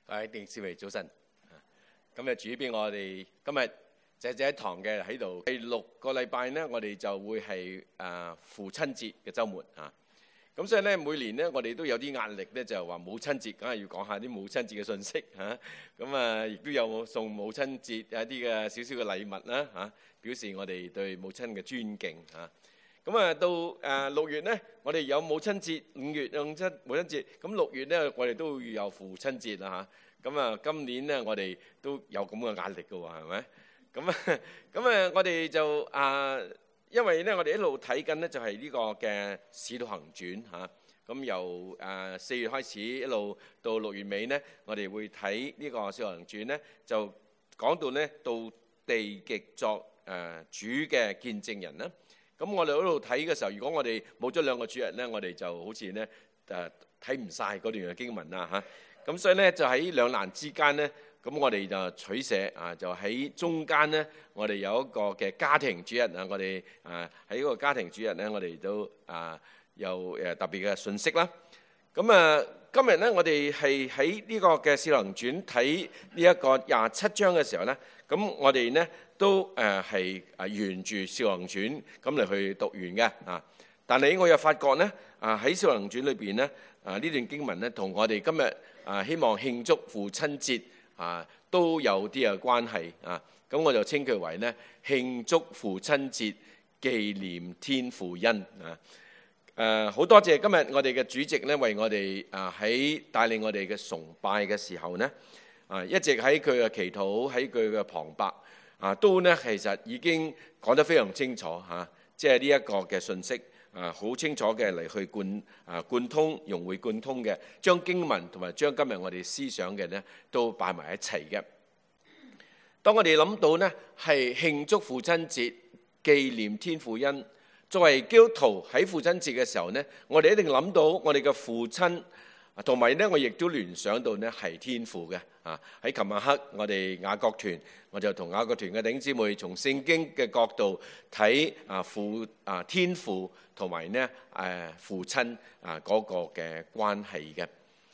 各位弟兄姊妹早晨。今日主俾我哋今日這一堂嘅喺度，第6個禮拜呢，我哋就會係父親節嘅週末啊。咁所以咧，每年呢，我哋都有啲壓力咧，就話母親節梗係要講下啲母親節嘅信息嚇。咁亦都有送母親節一啲嘅少少嘅禮物啦嚇，表示我哋對母親嘅尊敬嚇。咁到6月呢，我哋有母親節；5月有母親節。咁6月呢，我哋都要有父親節啦嚇。咁今年呢，我哋都有咁嘅壓力嘅喎，係咪？咁我哋就因為呢，我哋一路睇緊呢，就係呢個嘅《使徒行傳》嚇。咁由4月開始一路到6月尾呢，我哋會睇呢個《使徒行傳》呢，就講到呢，到地極作主嘅見證人啦。咁我哋喺度睇嘅時候，如果我哋冇咗2個主日呢，我哋就好似呢睇唔晒嗰段嘅經文啦嚇。咁所以呢，就喺兩難之間呢，咁我哋就取捨就喺中間呢，我哋有一個嘅家庭主日啊，我哋喺個家庭主日呢，我哋都有特別嘅信息啦。咁今日呢，我哋係喺呢個嘅《使徒行傳》睇呢一個27章嘅時候呢，咁我哋呢都係沿住《使徒行傳》咁嚟去讀完嘅啊。但係我又發覺呢，喺《使徒行傳》裏邊呢，呢段經文呢，同我哋今日希望慶祝父親節都有啲嘅關係啊。咁我就稱佢為呢慶祝父親節，紀念天父恩啊。好多謝今日我哋嘅主席呢，為我哋喺帶領我哋嘅崇拜嘅時候呢，一直喺佢嘅祈禱，喺佢嘅旁白都呢其實已經講得非常清楚嚇，即係呢一個嘅信息好清楚嘅嚟去貫通、融會貫通嘅，將經文同埋將今日我哋思想嘅呢都擺埋一齊嘅。當我哋諗到呢係慶祝父親節、紀念天父恩，作為基督徒喺父親節嘅時候呢，我哋一定諗到我哋嘅父親，同埋呢我亦都聯想到呢係天父嘅。喺琴晚黑我哋雅各團，我就同雅各團嘅弟兄姊妹從聖經嘅角度睇天父同埋呢父親嗰個嘅關係嘅。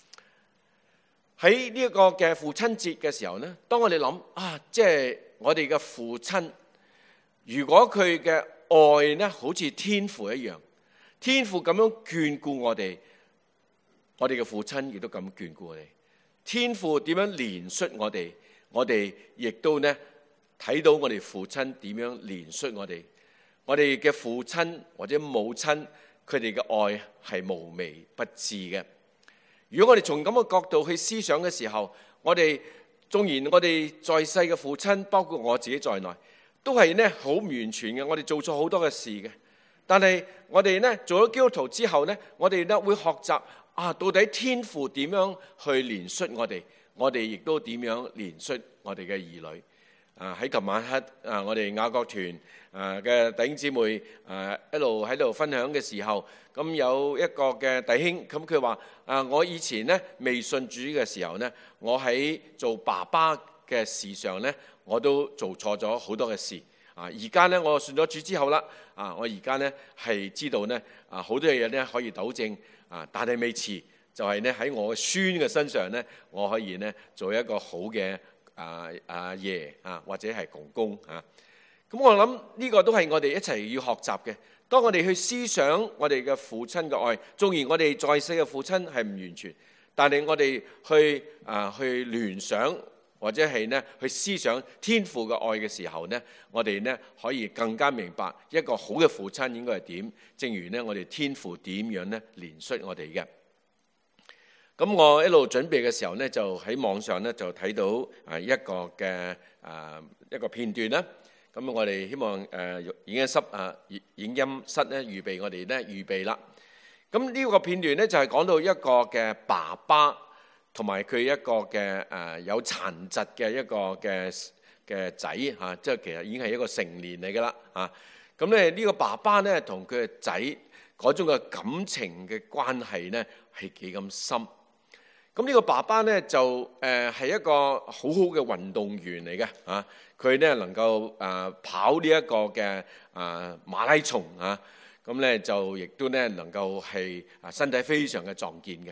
喺呢一個嘅父親節嘅時候呢，當我哋諗即係我哋嘅父親，如果佢嘅愛呢好似天父一樣，天父咁樣眷顧我哋嘅父親亦都咁眷顧我哋。天父點樣憐恤我哋，我哋亦都呢睇到我哋父親點樣憐恤我哋。我哋嘅父親或者母親，佢哋嘅愛係無微不至嘅。如果我哋從咁嘅角度去思想嘅時候，我哋縱然我哋在世嘅父親，包括我自己在內，都係呢好唔完全嘅。我哋做錯好多嘅事嘅，但係我哋呢做咗基督徒之後呢，我哋呢會學習到底天父點樣去憐恤我哋，我哋亦都點樣憐恤我哋嘅兒女。喺琴晚黑我哋雅各團嘅弟兄姊妹一路喺度分享嘅時候，咁有一個嘅弟兄，咁佢話我以前呢未信主嘅時候呢，我喺做爸爸嘅事上呢，我都做錯咗好多嘅事。而家呢，我信咗主之後啦，我而家呢係知道呢好多嘢呢可以糾正，但係未遲，就係呢喺我嘅孫嘅身上呢，我可以呢做一個好嘅阿爺或者係公公咁我諗呢個都係我哋一齊要學習嘅。當我哋去思想我哋嘅父親嘅愛，縱然我哋在世嘅父親係唔完全，但係我哋去聯想或者係呢去思想天父嘅愛嘅時候呢，我哋呢可以更加明白一個好嘅父親應該係點。正如呢我哋天父點樣呢憐恤我哋嘅。咁我一路準備嘅時候呢，就喺網上呢就睇到一個嘅一個片段啦。咁我哋希望影音室呢預備我哋呢預備啦。咁呢個片段呢，就係講到一個嘅爸爸同埋佢一個嘅有殘疾嘅一個嘅仔即係其實已經係一個成年嚟㗎啦咁咧呢個爸爸呢，同佢嘅仔嗰種嘅感情嘅關係呢，係幾咁深。咁呢個爸爸呢，就係一個好好嘅運動員嚟嘅佢呢能夠跑呢一個嘅馬拉松咁呢就亦都呢能夠係身體非常嘅壯健嘅。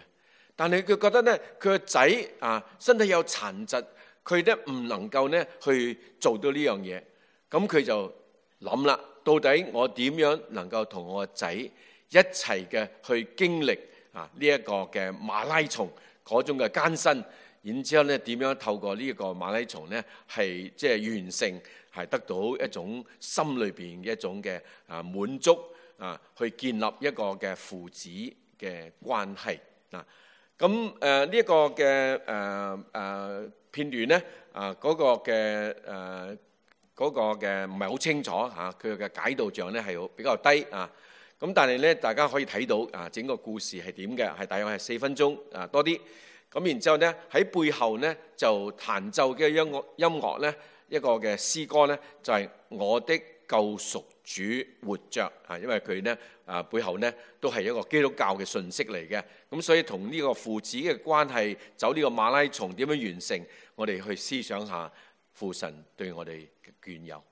但係佢覺得咧，佢個仔身體有殘疾，佢咧唔能夠咧去做到呢樣嘢。咁佢就諗啦，到底我點樣能夠同我個仔一齊嘅去經歷呢一個嘅馬拉松嗰種嘅艱辛，然之後咧點樣透過呢一個馬拉松咧係即係完成，係得到一種心裏邊嘅一種嘅滿足去建立一個嘅父子嘅關係咁呢一個嘅片段咧嗰個嘅唔係好清楚佢嘅解導上咧係比較低咁但係咧大家可以睇到整個故事係點嘅，係大約係4分鐘多啲。咁然之後咧喺背後咧就彈奏嘅音樂咧一個嘅詩歌咧就係我的救贖主活着因為佢咧背後咧都係一個基督教嘅信息嚟嘅，咁所以同呢個父子嘅關係走呢個馬拉松點樣完成，我哋去思想下父神對我哋嘅眷佑。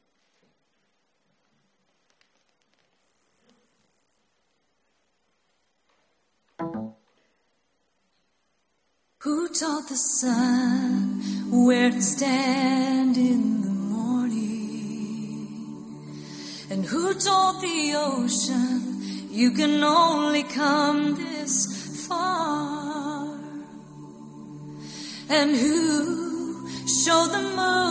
Who taught the sun where to stand in the morning? And who told the ocean you can only come this far? And who showed the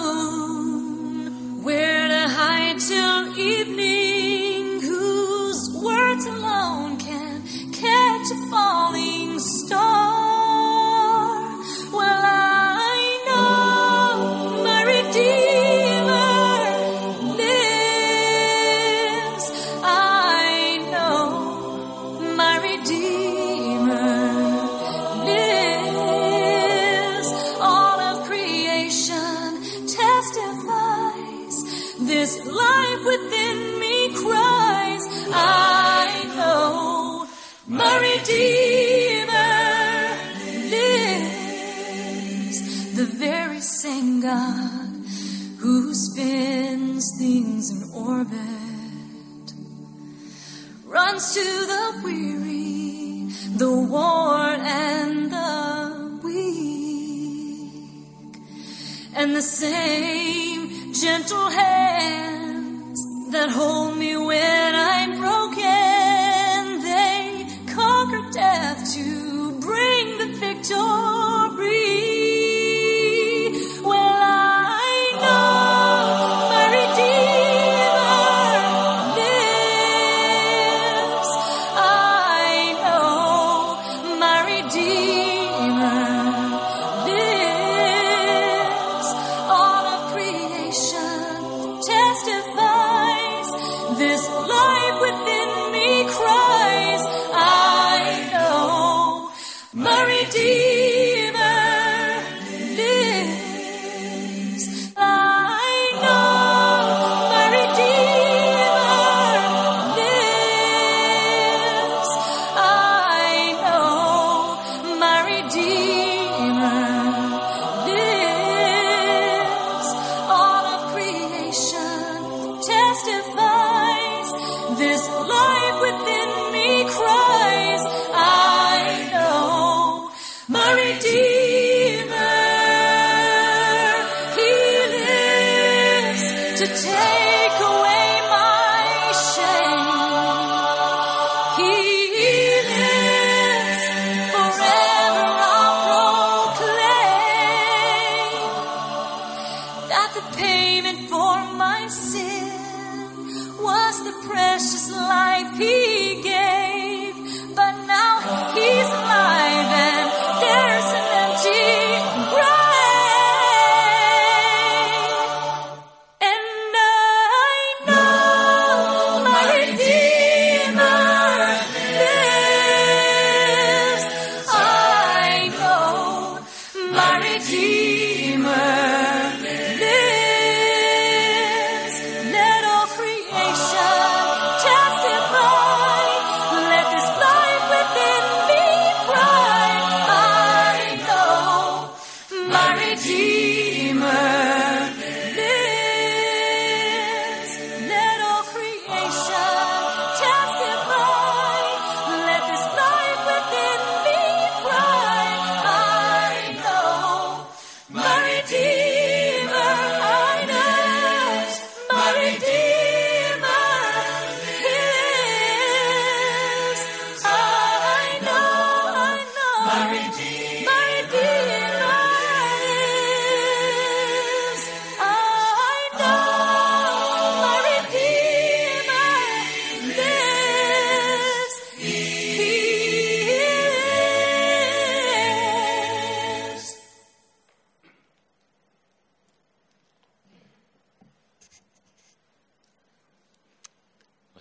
moon where to hide till evening? Whose words alone can catch a falling star? Well, I know my Redeemer lives. I know my Redeemer lives. All of creation testifies. This life within me cries. I know my Redeemer lives. The very same God who spins things in orbit runs to the weary, the worn and the weak. And the same gentle hands that hold me when I'm broken, they conquer death to bring the victory. Well, I know my Redeemer lives. I know my Redeemer lives. All of creation testifies. This life with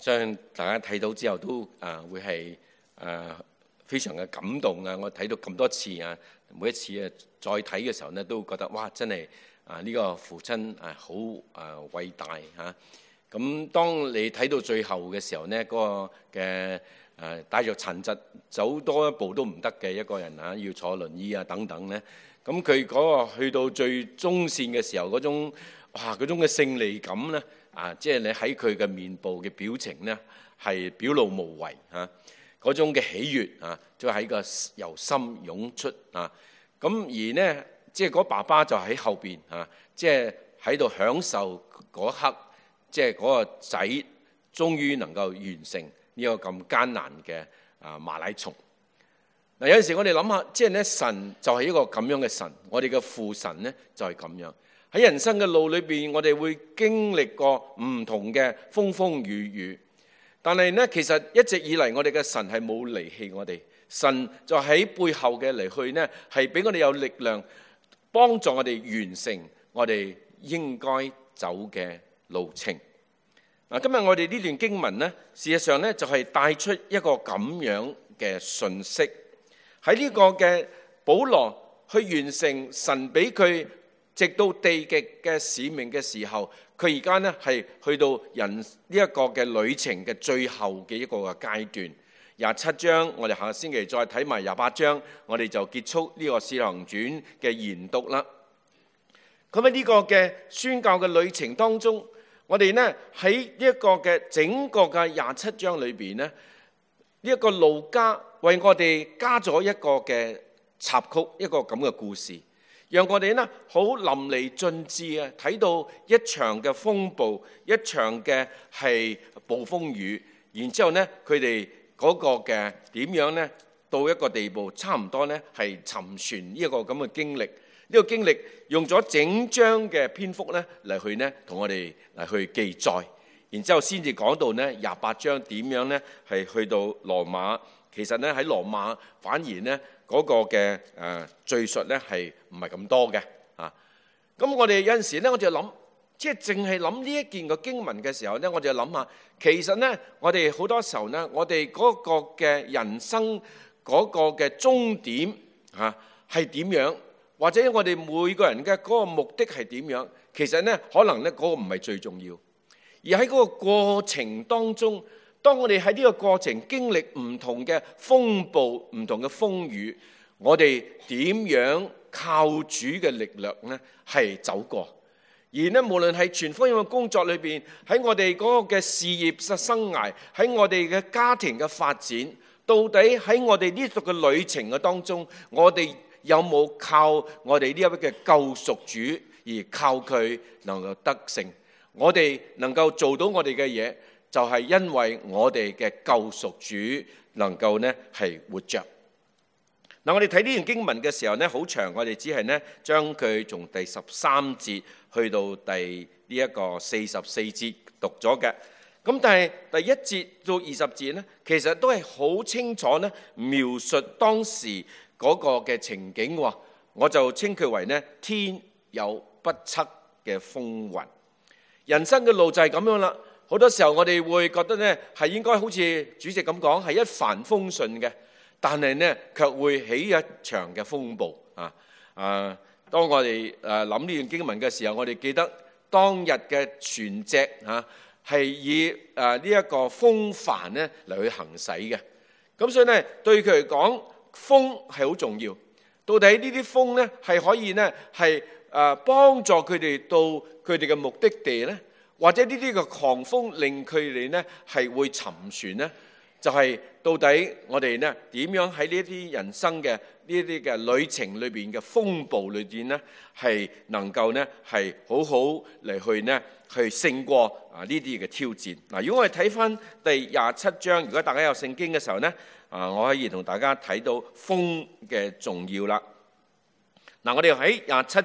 相信大家睇到之後都會係非常嘅感動啊！我睇到咁多次啊，每一次再睇嘅時候呢，都覺得哇，真係呢個父親好偉大嚇。咁當你睇到最後嘅時候呢，嗰個嘅帶着殘疾走多一步都唔得嘅一個人要坐輪椅啊等等呢。咁佢嗰個去到最終線嘅時候，嗰種嘅勝利感呢，即係你喺佢嘅面部嘅表情呢，係表露無遺嚇。嗰種嘅喜悅就喺個由心湧出咁而呢，即係嗰爸爸就喺後邊即係喺度享受嗰刻，即係嗰個仔終於能夠完成呢個咁艱難嘅馬拉松。有陣時我哋諗下，即係咧神就係一個咁樣嘅神，我哋嘅父神呢，就係咁樣。喺人生嘅路裏邊，我哋會經歷過唔同嘅風風雨雨，但係呢，其實一直以嚟我哋嘅神係冇離棄我哋，神就喺背後嘅嚟去呢，係俾我哋有力量，幫助我哋完成我哋應該走嘅路程。今日我哋呢段經文呢，事實上呢，就係帶出一個咁樣嘅信息。喺呢個嘅保羅去完成神俾佢直到地極嘅使命嘅時候，佢而家呢係去到人呢一個嘅旅程嘅最後嘅一個嘅階段。27章，我哋下個星期再睇埋28章，我哋就結束呢個《使徒行傳》嘅研讀啦。咁喺呢個嘅宣教嘅旅程當中，我哋呢喺呢一個嘅整個嘅27章裏邊呢，呢一個路加為我哋加咗一個嘅插曲，一個咁嘅故事，讓我哋呢好淋漓盡致睇到一場嘅風暴，一場嘅係暴風雨，然之後呢佢哋嗰個嘅點樣呢到一個地步，差唔多呢係沉船呢一個咁嘅經歷。呢個經歷用咗整章嘅篇幅呢嚟去呢同我哋嚟去記載，然之後先至講到呢28章點樣呢係去到羅馬。其實呢喺羅馬反而呢嗰個嘅敘述呢係唔係咁多嘅咁我哋有陣時呢，我就諗，即係淨係諗呢一件嘅經文嘅時候呢，我就諗下，其實呢我哋好多時候呢，我哋嗰個嘅人生嗰個嘅終點係點樣？或者我哋每個人嘅嗰個目的係點樣？其實呢，可能呢嗰個唔係最重要，而喺嗰個過程當中，當我哋喺呢個過程經歷唔同嘅風暴、唔同嘅風雨，我哋點樣靠主嘅力量呢係走過？而呢，無論係傳福音嘅工作裏邊，喺我哋嗰個嘅事業嘅生涯，喺我哋嘅家庭嘅發展，到底喺我哋呢度嘅旅程嘅當中，我哋有冇靠我哋呢一位嘅救贖主，而靠佢能夠得勝？我哋能夠做到我哋嘅嘢，就係因為我哋嘅救贖主能夠呢係活着。嗱，我哋睇呢段經文嘅時候呢，好長，我哋只係呢將佢從第13節去到第呢一個44節讀咗嘅。咁但係第1節到20節呢，其實都係好清楚呢描述當時嗰個嘅情景喎，我就稱佢為呢天有不測嘅風雲。人生嘅路就係咁樣啦。好多時候我哋會覺得呢係應該好似主席咁講，係一帆風順嘅，但係呢卻會起一場嘅風暴當我哋諗呢段經文嘅時候，我哋記得當日嘅船隻係以呢一個風帆呢嚟去行駛嘅。咁所以呢，對佢嚟講，風係好重要。到底呢啲風呢係可以呢係幫助佢哋到佢哋嘅目的地呢？或者呢啲嘅狂風令佢哋呢係會沉船呢？就係到底我哋呢點樣喺呢啲人生嘅呢啲嘅旅程裏邊嘅風暴裏邊呢，係能夠呢係好好嚟去呢去勝過呢啲嘅挑戰。嗱，如果我哋睇翻第27章，如果大家有聖經嘅時候呢，我可以同大家睇到風嘅重要啦。嗱，我哋喺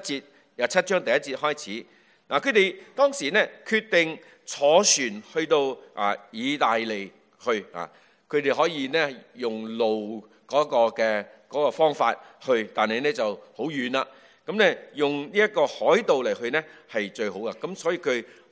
27章第1節開始。嗱，佢哋當時呢決定坐船去到意大利去佢哋可以呢用路嗰個方法去，但係呢就好遠啦。咁呢用呢一個海道嚟去呢係最好嘅。咁所以佢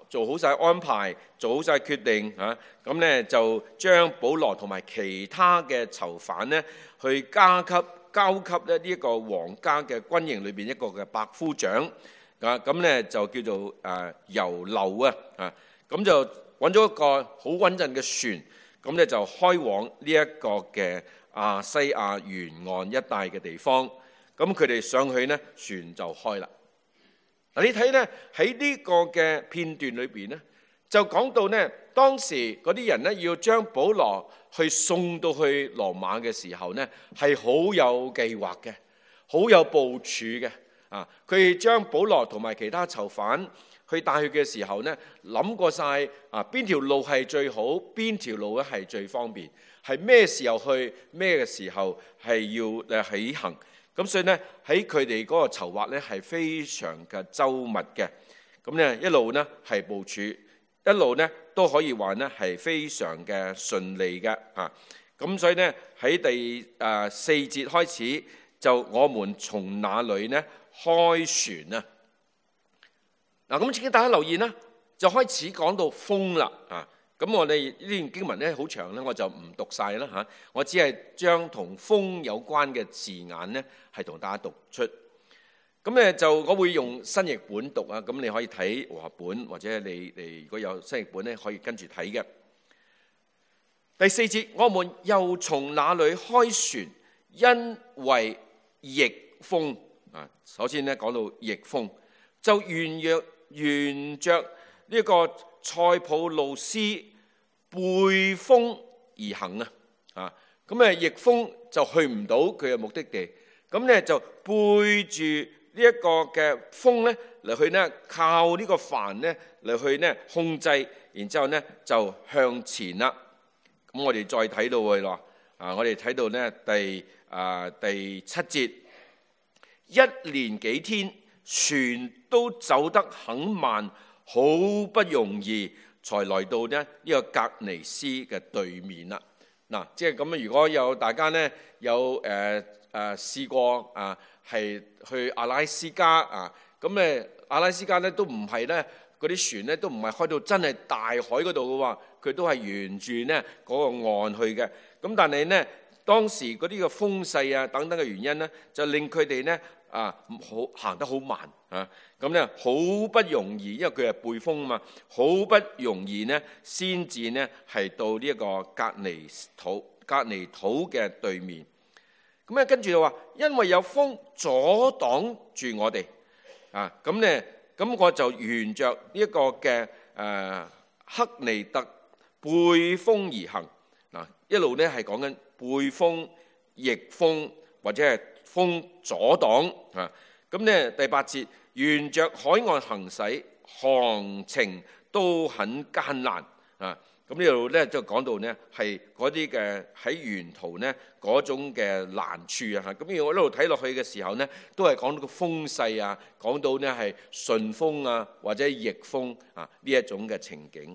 做好晒安排，做好晒決定咁咧就將保羅同埋其他嘅囚犯呢去交給咧呢一個皇家嘅軍營裏邊一個嘅百夫長咁咧就叫做猶流咁就揾咗一個好穩陣嘅船，咁咧就開往呢一個嘅亞西亞沿岸一帶嘅地方。咁佢哋上去呢，船就開啦。嗱，你睇呢喺呢個嘅片段裏邊呢，就講到呢當時嗰啲人呢要將保羅去送到去羅馬嘅時候呢，係好有計劃嘅，好有部署嘅佢哋將保羅同埋其他囚犯去帶去嘅時候呢，諗過晒邊條路係最好，邊條路咧係最方便，係咩時候去，咩嘅時候係要起行。咁所以呢，喺佢哋嗰個籌劃呢係非常嘅周密嘅。咁呢一路呢係部署，一路呢都可以話呢係非常嘅順利嘅咁所以呢，喺第4節開始就我們從那裏呢開船咁請大家留意呢，就開始講到風啦咁我哋呢段經文呢好長呢，我就唔讀晒啦我只係將同風有關嘅字眼呢係同大家讀出。咁咧就我會用新譯本讀咁你可以睇和合本，或者你如果有新譯本呢可以跟住睇嘅。第4節，我們又從那裏開船，因為逆風首先呢講到逆風，就沿着呢個塞浦路斯背風而行咁逆風就去唔到佢嘅目的地，咁咧就背住呢一個嘅風咧嚟去呢靠呢個帆咧嚟去呢控制，然之後呢就向前啦。咁我哋再睇到佢咯我哋睇到呢第7節，一連幾天船都走得很慢，好不容易才來到呢個格尼斯嘅對面啦。即係咁如果有大家呢有試過係去阿拉斯加咁咧阿拉斯加呢都唔係呢嗰啲船呢都唔係開到真係大海嗰度嘅喎，佢都係沿住呢嗰個岸去嘅。咁但係呢當時嗰啲嘅風勢等等嘅原因呢，就令佢哋呢行得好慢咁咧好不容易，因為佢係背風嘛，好不容易呢先至呢係到呢一個格尼土嘅對面。咁咧跟住就話，因為有風阻擋住我哋咁咧，咁我就沿着呢一個嘅克尼特背風而行一路咧係講緊背風、逆風或者係風阻擋咁咧第8節，沿着海岸行駛，航程都很艱難咁呢度咧就講到呢係嗰啲嘅喺沿途呢嗰種嘅難處咁如果一路睇落去嘅時候呢，都係講到個風勢講到呢係順風或者逆風呢一種嘅情景。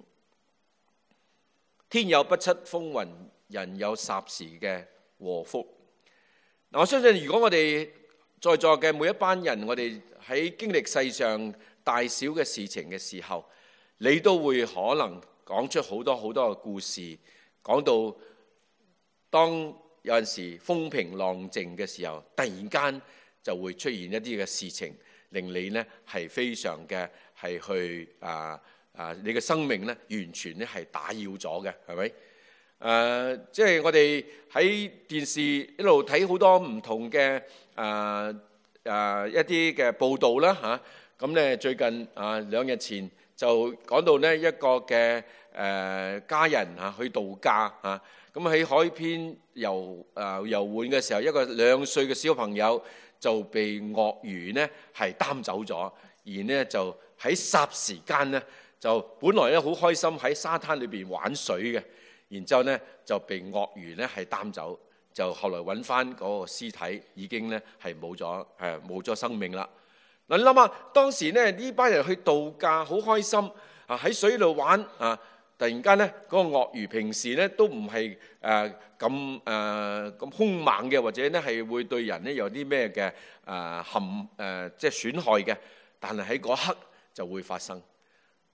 天有不測風雲，人有霎時嘅禍福。我相信如果我哋在座嘅每一班人，我哋喺經歷世上大小嘅事情嘅時候，你都會可能講出好多好多嘅故事，講到當有陣時風平浪靜嘅時候，突然間就會出現一啲嘅事情，令你呢係非常嘅係去你嘅生命呢完全呢係打擾咗嘅，係咪？即係我哋喺電視一路睇好多唔同嘅一啲嘅報道啦咁咧最近2日前就講到呢一個嘅家人去度假咁喺海邊遊玩嘅時候，一個2歲嘅小朋友就被鱷魚呢係擔走咗，而呢就喺霎時間呢就本來咧好開心喺沙灘裏邊玩水嘅，然之後呢就被鱷魚呢係擔走，就後來揾翻嗰個屍體已經呢係冇咗生命啦。嗱，你諗下當時呢班人去度假好開心喺水度玩突然間呢嗰個鱷魚平時呢都唔係咁兇猛嘅，或者呢係會對人呢有啲咩嘅即係損害嘅，但係喺嗰刻就會發生。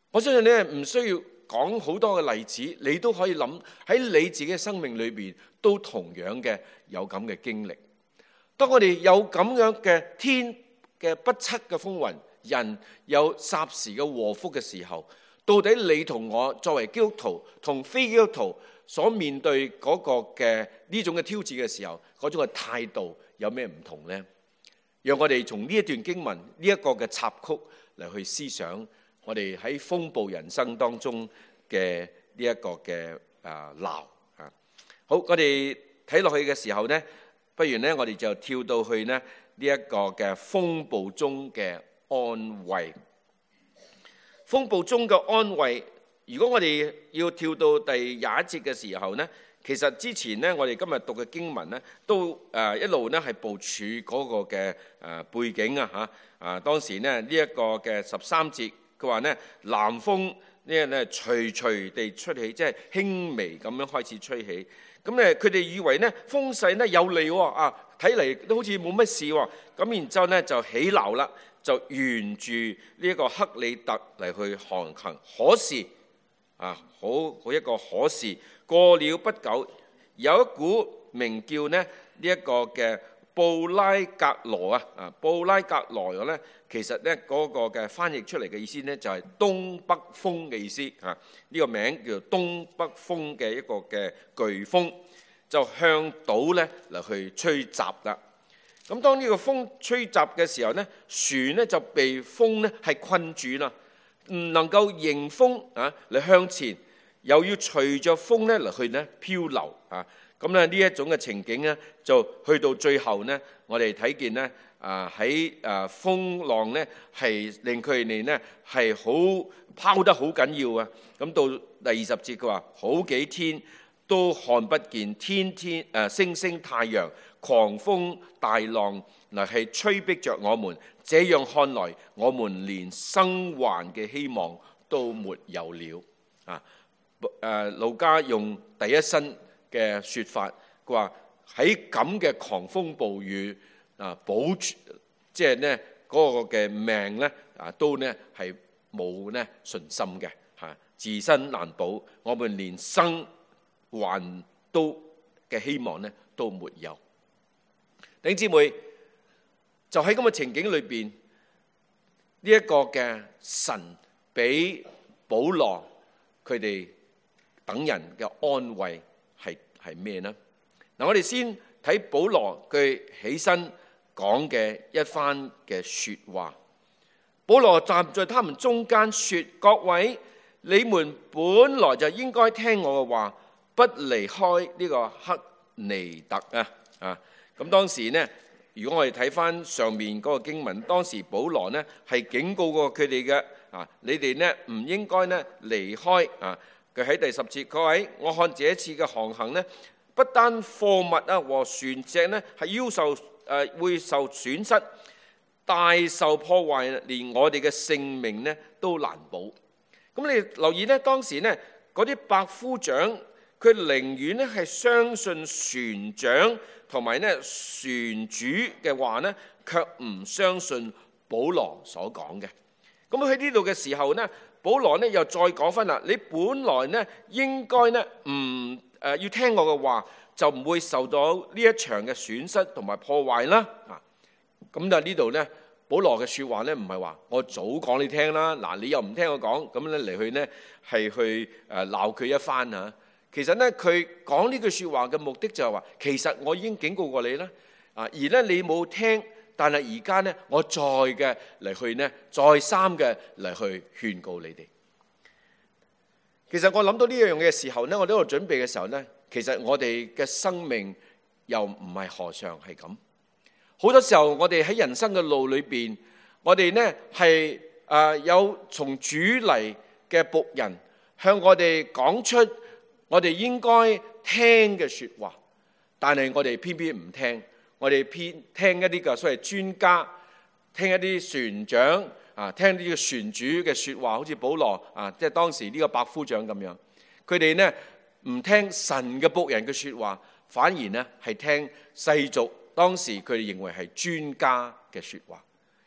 我相信你係唔需要講好多嘅例子，你都可以諗喺你自己嘅生命裏邊都同樣嘅有咁嘅經歷。當我哋有咁樣嘅天嘅不測嘅風雲，人有霎時嘅禍福嘅時候，到底你同我作為基督徒同非基督徒所面對嗰個嘅呢種嘅挑戰嘅時候，嗰種嘅態度有咩唔同呢？讓我哋從呢一段經文呢一個嘅插曲嚟去思想我哋喺風暴人生當中嘅呢一個嘅鬧啊。好，我哋睇落去嘅時候呢，不如呢我哋就跳到去呢一個嘅風暴中嘅安慰。風暴中嘅安慰，如果我哋要跳到第21節嘅時候呢，其實之前呢，我哋今日讀嘅經文呢，都一路呢係部署嗰個嘅背景啊嚇。當時呢，呢一個嘅13節，佢話呢南風呢徐徐地出起，即係輕微咁樣開始吹起。咁咧佢哋以為呢風勢呢有利喎，睇嚟都好似冇乜事喎。咁然之後呢就起錨啦，就沿住呢一個克里特嚟去航行。可是好一個可是，過了不久，有一股名叫呢一個嘅布拉格羅布拉格羅咧，其實呢嗰個嘅翻譯出嚟嘅意思呢，就係東北風嘅意思啊。呢個名叫做東北風嘅一個嘅颶風，就向島呢嚟去吹襲啦。咁當呢個風吹襲嘅時候呢，船呢就被風呢係困住啦，唔能夠迎風嚟向前，又要隨着風呢嚟去呢漂流啊。咁咧呢一種嘅情景呢，就去到最後呢，我哋睇見呢喺風浪呢係令佢哋呢係好拋得好緊要啊。咁到第20節佢話好幾天都看不見星星太陽，狂風大浪嗱係催逼着我們，這樣看來我們連生還嘅希望都沒有了路加用第一身嘅說法，佢話喺咁嘅狂風暴雨保住，即係呢嗰個嘅命呢都呢係冇呢信心嘅自身難保，我們連生還都嘅希望呢都沒有。弟兄姊妹，就喺咁嘅情景裏邊，呢一個嘅神俾保羅佢哋等人嘅安慰係咩呢？嗱，我哋先睇保羅佢起身講嘅一番嘅說話。保羅站在他們中間說：各位，你們本來就應該聽我嘅話，不離開呢個克尼特咁當時呢，如果我哋睇翻上面嗰個經文，當時保羅呢係警告過佢哋嘅你哋呢唔應該呢離開佢喺第10節，各位，我看這一次嘅航行呢，不單貨物和船隻呢係會受損失，大受破壞，連我哋嘅性命呢都難保。咁你留意呢，當時呢嗰啲百夫長，佢寧願呢係相信船長同埋呢船主嘅話呢，卻唔相信保羅所講嘅。咁喺呢度嘅時候呢，保羅呢又再講翻啦，你本來呢應該呢要聽我嘅話，就唔會受到呢一場嘅損失同埋破壞啦。咁就呢度呢，保羅嘅說話呢唔係話我早講你聽啦，嗱你又唔聽我講，咁咧嚟去呢係去鬧佢一番啊。其實呢，佢講呢句說話嘅目的就係話，其實我已經警告過你啦，而呢你冇聽，但係而家呢我再嘅嚟去呢，再三嘅嚟去勸告你哋。其實我諗到呢樣嘢嘅時候呢，我喺度準備嘅時候呢，其實我哋嘅生命又唔係何嘗係咁。好多時候我哋喺人生嘅路裏邊，我哋呢係有從主嚟嘅僕人向我哋講出我哋應該聽嘅說話，但係我哋偏偏唔聽，我哋偏聽一啲嘅所謂專家，聽一啲船長聽呢個船主嘅說話，好似保羅即係當時呢個百夫長咁樣，佢哋呢唔聽神嘅僕人嘅說話，反而呢係聽世俗當時佢哋認為係專家嘅說話。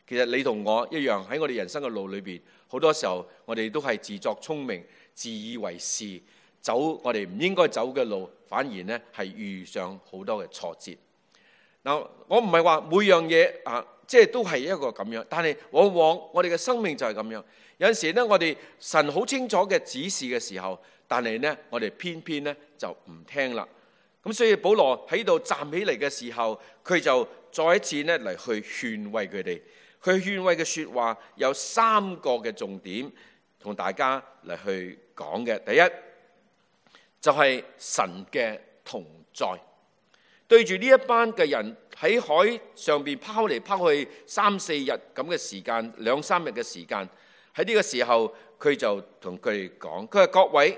其實你同我一樣，喺我哋人生嘅路裏邊，好多時候我哋都係自作聰明、自以為是，走我哋唔應該走嘅路，反而呢係遇上好多嘅挫折。嗱，我唔係話每樣嘢即係都係一個咁樣，但係往往我哋嘅生命就係咁樣。有陣時呢，我哋神好清楚嘅指示嘅時候，但係呢，我哋偏偏呢就唔聽啦。咁所以保羅喺度站起嚟嘅時候，佢就再一次呢嚟去勸慰佢哋。佢勸慰嘅說話有3個嘅重點，同大家嚟去講嘅。第一就係神嘅同在，對住呢一班嘅人喺海上邊拋嚟拋去3、4日咁嘅時間，2、3日嘅時間，喺呢個時候佢就同佢哋講，佢話各位，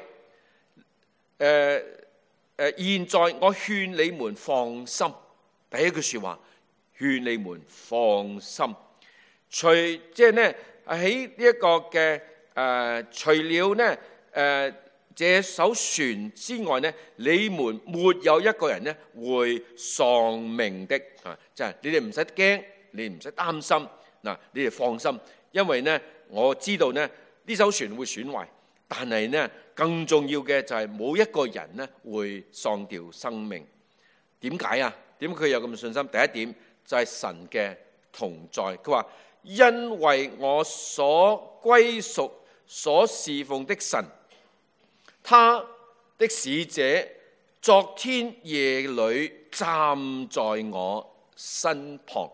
現在我勸你們放心。第一句說話，勸你們放心。除即係呢喺呢一個嘅除了呢這艘船之外呢，你們沒有一個人呢會喪命的。即係你哋唔使驚，你唔使擔心。嗱，你哋放心，因為呢我知道呢艘船會損壞，但係呢更重要嘅就係冇一個人呢會喪掉生命。點解啊？點解佢有咁嘅信心？第一點就係神嘅同在。佢話因為我所歸屬、所侍奉的神，他的使者昨天夜裏站在我身旁。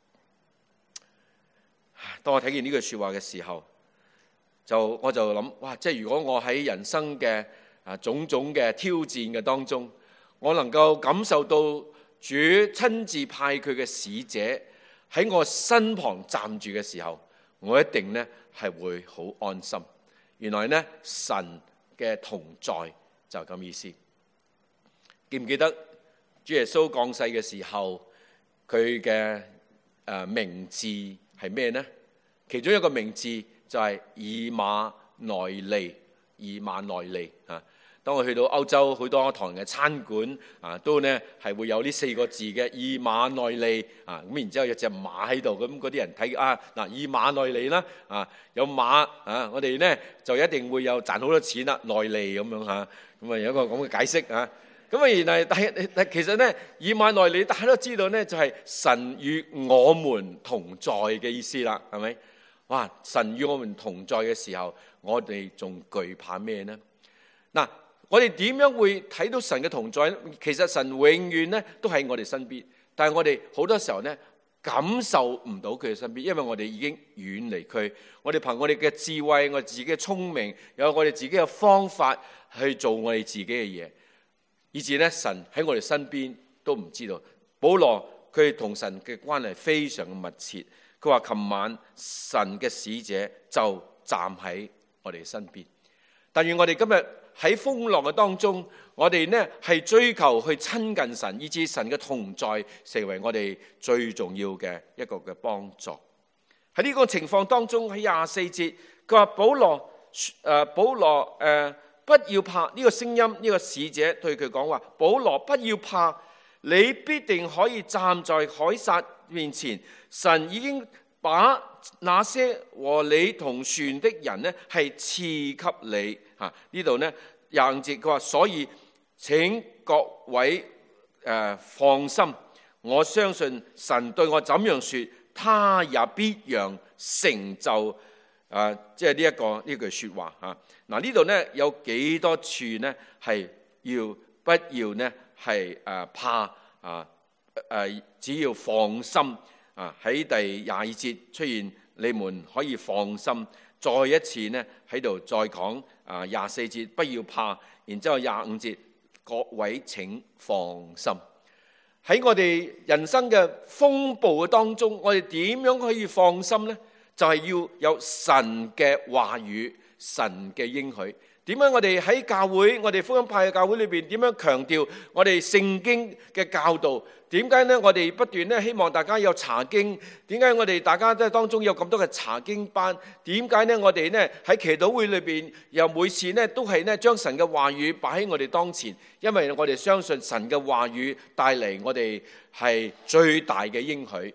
當我睇見呢句說話嘅時候，我就諗，哇！即係如果我喺人生嘅種種嘅挑戰嘅當中，我能夠感受到主親自派佢嘅使者喺我身旁站住嘅時候，我一定呢係會好安心。原來呢神嘅同在就咁意思。記唔記得主耶穌降世嘅時候，佢嘅名字係咩呢？其中一個名字就係以馬內利。以馬內利啊！當我去到歐洲，好多唐人嘅餐館都呢係會有呢4個字嘅以馬內利啊！咁然之後有隻馬喺度，咁嗰啲人睇嗱以馬內利啦有馬我哋呢就一定會有賺好多錢啦，內利咁樣嚇，咁啊有一個咁嘅解釋啊！咁啊原來但其實呢以馬內利大家都知道呢就係神與我們同在嘅意思啦，係咪？哇！神與我們同在嘅時候，我哋仲懼怕咩呢？嗱，我哋點樣會睇到神嘅同在呢？其實神永遠呢都喺我哋身邊，但係我哋好多時候呢感受唔到佢嘅身邊，因為我哋已經遠離佢。我哋憑我哋嘅智慧，我哋自己嘅聰明，有我哋自己嘅方法去做我哋自己嘅嘢，以至呢神喺我哋身邊都唔知道。保羅佢同神嘅關係非常嘅密切。佢話琴晚神嘅使者就站喺我哋身邊，但願我哋今日喺風浪嘅當中，我哋呢係追求去親近神，以致神嘅同在成為我哋最重要嘅一個嘅幫助。喺呢個情況當中，喺24節，佢話保羅不要怕。呢個聲音，呢個使者對佢講話，保羅不要怕，你必定可以站在凱撒面前。神已經把那些和你同船的人呢係賜給你。呢度呢25節佢話，所以請各位放心，我相信神對我怎樣說，他也必讓成就。即係呢句說話嗱，呢度呢有幾多處呢係不要呢係怕只要放心。喺第22節出現，你們可以放心。再一次呢喺度再講24節不要怕，然之後25節各位請放心。喺我哋人生嘅風暴嘅當中，我哋點樣可以放心呢？就係要有神嘅話語、神嘅應許。點解我哋喺教會，我哋福音派嘅教會裏邊點樣強調我哋聖經嘅教導？點解呢？我哋不斷呢希望大家有查經。點解我哋大家都當中有咁多嘅查經班？點解呢？我哋呢喺祈禱會裏邊又每次呢都係呢將神嘅話語擺喺我哋當前，因為我哋相信神嘅話語帶嚟我哋係最大嘅應許。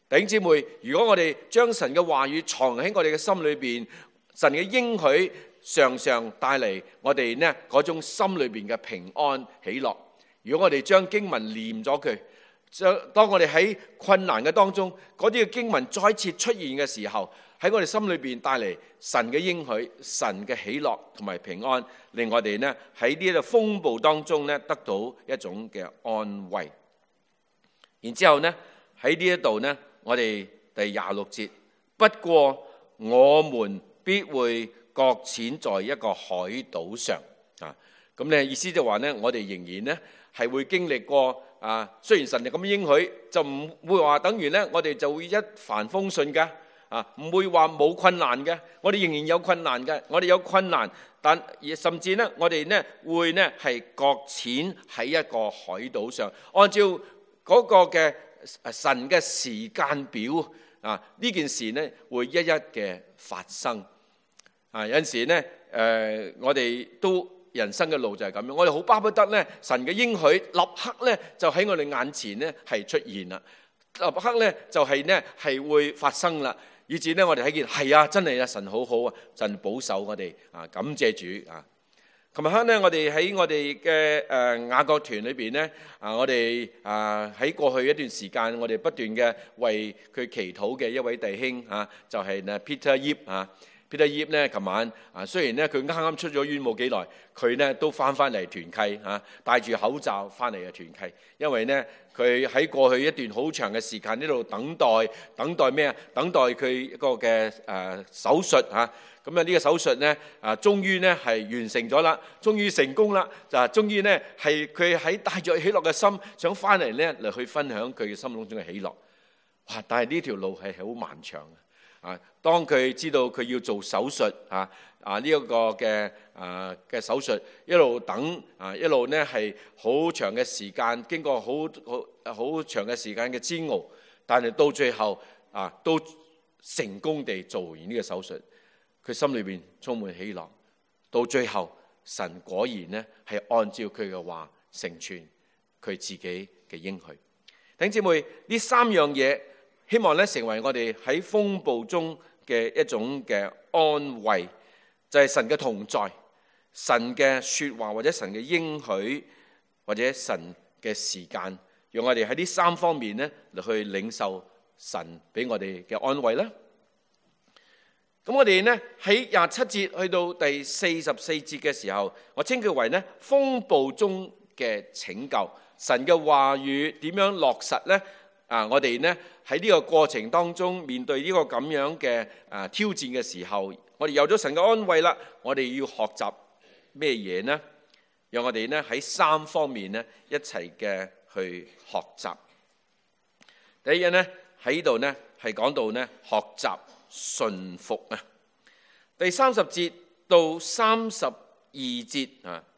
弟兄姊妹，如果我哋將神嘅話語藏喺我哋嘅心裏邊，神嘅應許常常帶嚟我哋呢嗰種心裏邊嘅平安喜樂。如果我哋將經文念咗佢，當我哋喺困難嘅當中，嗰啲嘅經文再次出現嘅時候，喺我哋心裏邊帶嚟神嘅應許、神嘅喜樂同埋平安，令我哋呢喺呢個風暴當中呢得到一種嘅安慰。然之後呢喺呢一度呢，我哋第26節，不過我們必會擱淺在一個海島上啊。咁呢意思就話呢，我哋仍然呢係會經歷過啊。雖然神係咁應許，就唔會話等於呢我哋就會一帆風順㗎啊，唔會話冇困難嘅。我哋仍然有困難嘅，我哋有困難，但甚至呢我哋呢會呢係擱淺喺一個海島上，按照嗰個嘅神嘅時間表啊，呢件事呢會一一嘅發生啊。有陣時呢我哋都人生嘅路就係咁樣，我哋好巴不得呢神嘅應許立刻呢就喺我哋眼前呢係出現啦，立刻呢就係呢係會發生啦，以至呢我哋睇見係啊，真係啊，神好好啊，神保守我哋啊，感謝主啊。琴日呢我哋喺我哋嘅雅各團裏邊呢我哋喺過去一段時間，我哋不斷嘅為佢祈禱嘅一位弟兄啊，就係呢 Peter Yip 啊。Peter Yip 呢，琴晚雖然呢佢啱啱出咗院冇幾耐，佢呢都翻嚟團契戴住口罩翻嚟嘅團契，因為呢佢喺過去一段好長嘅時間呢度等待咩啊？等待佢一個嘅手術嚇。咁呢個手術呢終於呢係完成咗啦，終於成功啦，就終於呢係佢喺帶著喜樂嘅心想翻嚟呢嚟去分享佢嘅心中嘅喜樂。哇！但係呢條路係好漫長嘅。當佢知道佢要做手術呢一個嘅手術，一路等一路呢係好長嘅時間，經過好長嘅時間嘅煎熬，但係到最後都成功地做完呢個手術，佢心裏邊充滿喜樂。到最後，神果然呢係按照佢嘅話成全佢自己嘅應許。弟兄姊妹，呢三樣嘢，希望咧成為我哋喺風暴中嘅一種嘅安慰，就係神嘅同在、神嘅說話或者神嘅應許或者神嘅時間，讓我哋喺呢三方面咧嚟去領受神俾我哋嘅安慰啦。咁我哋呢喺27節去到第44節嘅時候，我稱佢為呢風暴中嘅拯救。神嘅話語點樣落實呢？我哋呢喺呢個過程當中，面對呢個咁樣嘅挑戰嘅時候，我哋有咗神嘅安慰啦。我哋要學習咩嘢呢？讓我哋呢喺三方面呢一齊嘅去學習。第一樣呢喺呢度呢係講到呢學習順服啊。第30節到32節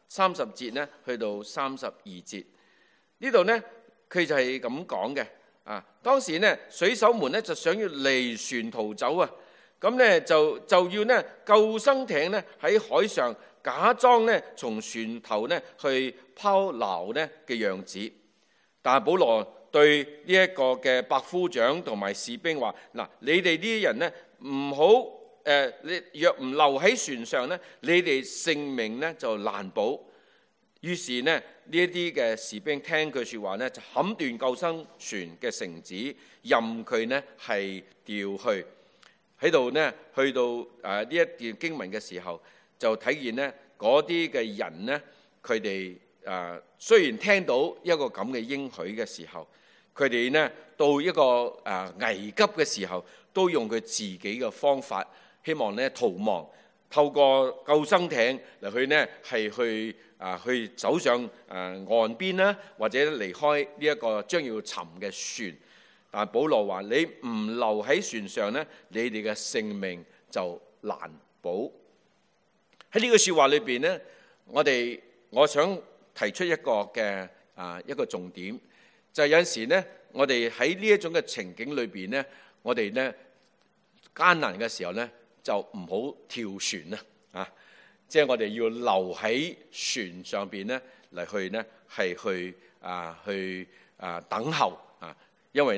30節呢去到32節呢度呢，佢就係咁講嘅。當時呢水手們呢就想要離船逃走啊，咁呢就要呢救生艇呢喺海上假裝呢從船頭呢去拋錨呢嘅樣子。但係保羅對呢一個嘅百夫長同埋士兵話：嗱，你哋呢啲人呢唔好你若唔留喺船上呢，你哋性命呢就難保。於是呢一啲嘅士兵聽佢說話呢，就砍斷救生船嘅繩子，任佢呢係掉去。喺度呢去到呢一段經文嘅時候，就睇見呢嗰啲嘅人呢，佢哋雖然聽到一個咁嘅應許嘅時候，佢哋呢到一個危急嘅時候，都用佢自己嘅方法，希望呢逃亡，透過救生艇嚟去呢係去走上岸邊啦，或者離開呢一個將要沉嘅船。但保羅話：你唔留喺船上呢，你哋嘅性命就難保。喺呢句說話裏邊呢，我想提出一個嘅一個重點，就係有陣時呢，我哋喺呢一種嘅情景裏邊呢，我哋呢艱難嘅時候呢，就唔好跳船啦，即係我哋要留喺船上邊呢嚟去呢係去等候啊，因為呢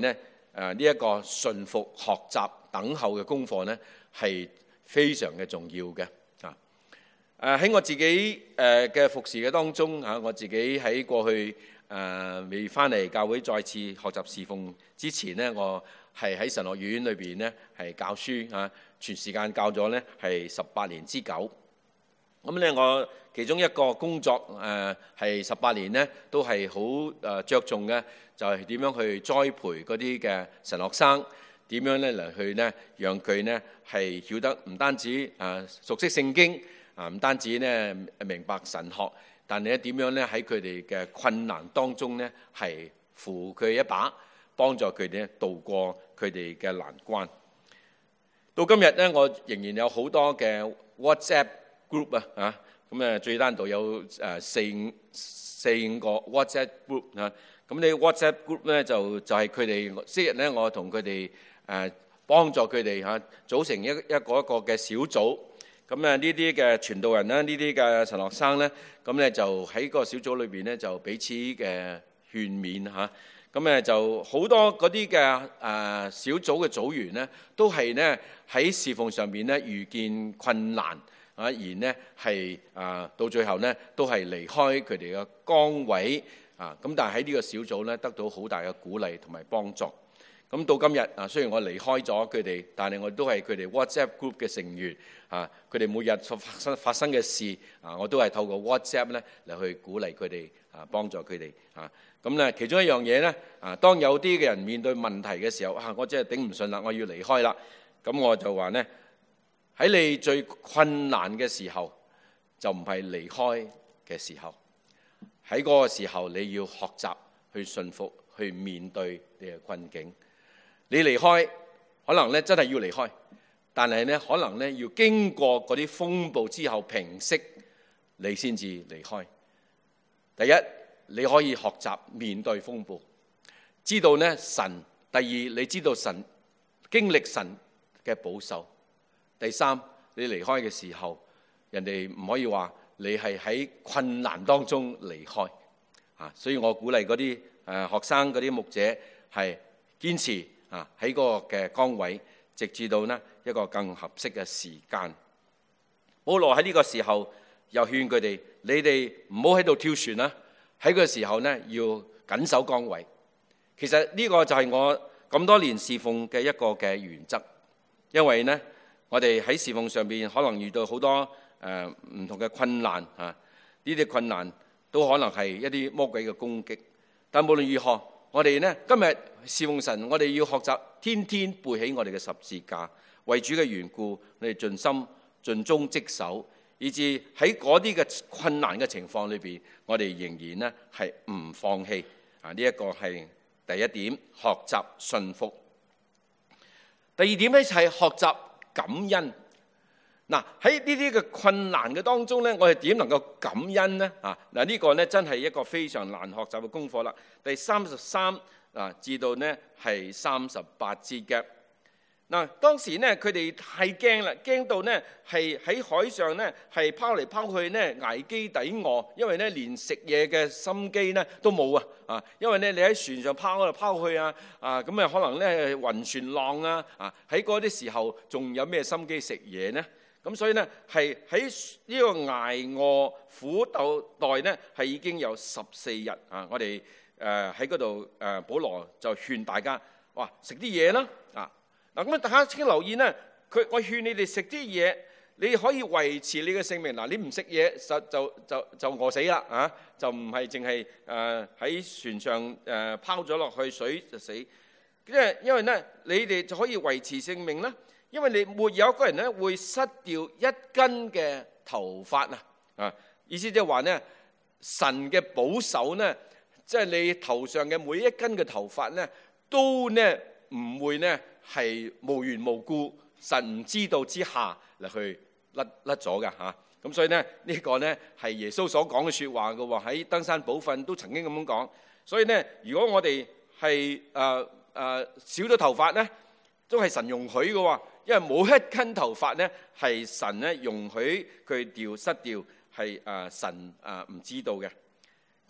呢一個順服、學習、等候嘅功課呢，係非常嘅重要嘅。喺我自己嘅服侍嘅當中我自己喺過去未翻嚟教會再次學習侍奉之前呢，我係喺神學院裏邊呢係教書全時間教咗呢係18年之久。咁咧我其中一個工作係18年呢都係好着重嘅，就係點樣去栽培嗰啲嘅神學生，點樣咧嚟去呢讓佢呢係曉得唔單止熟悉聖經唔單止呢明白神學，但係咧點樣咧喺佢哋嘅困難當中呢係扶佢一把，幫助佢哋渡過佢哋嘅難關。到今日呢，我仍然有好多嘅 WhatsApp group 咁最單獨有四五個 WhatsApp group 咁呢 WhatsApp group 咧就係佢哋昔日咧我同佢哋幫助佢哋組成一個嘅小組。咁呢啲嘅傳道人啦，呢啲嘅神學生咧，咁咧就喺個小組裏邊咧就彼此嘅勸勉咁就好多嗰啲嘅小組嘅組員咧，都係呢喺侍奉上邊咧遇見困難而呢係到最後呢都係離開佢哋嘅崗位咁但係喺呢個小組咧得到好大嘅鼓勵同埋幫助。咁到今日雖然我離開咗佢哋，但係我都係佢哋 WhatsApp group 嘅成員佢哋每日發生嘅事我都係透過 WhatsApp 咧嚟去鼓勵佢哋幫助佢哋咁咧其中一樣嘢咧當有啲嘅人面對問題嘅時候我真係頂唔順啦，我要離開啦。咁我就話呢，喺你最困難嘅時候就唔係離開嘅時候，喺嗰個時候你要學習去順服，去面對你嘅困境。你離開可能咧真係要離開，但係咧可能咧要經過嗰啲風暴之後平息，你先至離開。第一，你可以學習面對風暴，知道咧神；第二，你知道神經歷神嘅保守；第三，你離開嘅時候，人哋唔可以話你係喺困難當中離開所以我鼓勵嗰啲學生、嗰啲牧者係堅持喺嗰個嘅崗位，直至到呢一個更合適嘅時間。保羅喺呢個時候又勸佢哋：你哋唔好喺度跳船啦！喺個時候呢，要緊守崗位。其實呢個就係我咁多年侍奉嘅一個嘅原則，因為呢，我哋喺侍奉上邊可能遇到好多唔同嘅困難呢啲困難都可能係一啲魔鬼嘅攻擊。但無論如何，我哋呢今日侍奉神，我哋要學習天天背起我哋嘅十字架，為主嘅緣故，我哋盡心盡忠職守，以至喺嗰啲嘅困難嘅情況裏邊，我哋仍然呢係唔放棄呢一個係第一點，學習順服。第二點咧就係學習感恩。喺呢啲嘅困難嘅當中咧，我哋點能夠感恩呢？呢個咧真係一個非常難學習嘅功課啦。第33至到呢係38節嘅。當時呢佢哋太驚啦，驚到呢係喺海上呢係拋嚟拋去呢捱飢抵餓，因為呢連食嘢嘅心機呢都冇因為呢你喺船上拋嚟拋去咁可能呢暈船浪喺嗰啲時候仲有咩心機食嘢呢？咁所以呢係喺呢個捱餓苦待呢係已經有14日我哋喺嗰度保羅就勸大家食啲嘢啦咁大家請留意呢，我勸你哋食啲嘢，你可以維持你嘅性命。你唔食嘢就餓死啦就唔係淨係喺船上拋咗落去水就死。因為呢你哋就可以維持性命啦，因為你沒有一個人呢會失掉一根嘅頭髮意思即係話呢，神嘅保守呢，即係你頭上嘅每一根嘅頭髮呢，都呢唔會呢係無緣無故神唔知道之下嚟去甩咗㗎咁所以呢呢個呢係耶穌所講嘅説話嘅喎，喺登山寶訓都曾經咁樣講。所以呢，如果我哋係少咗頭髮呢，都係神容許嘅喎，因為冇一根頭髮呢係神呢容許佢失掉，係神唔知道嘅。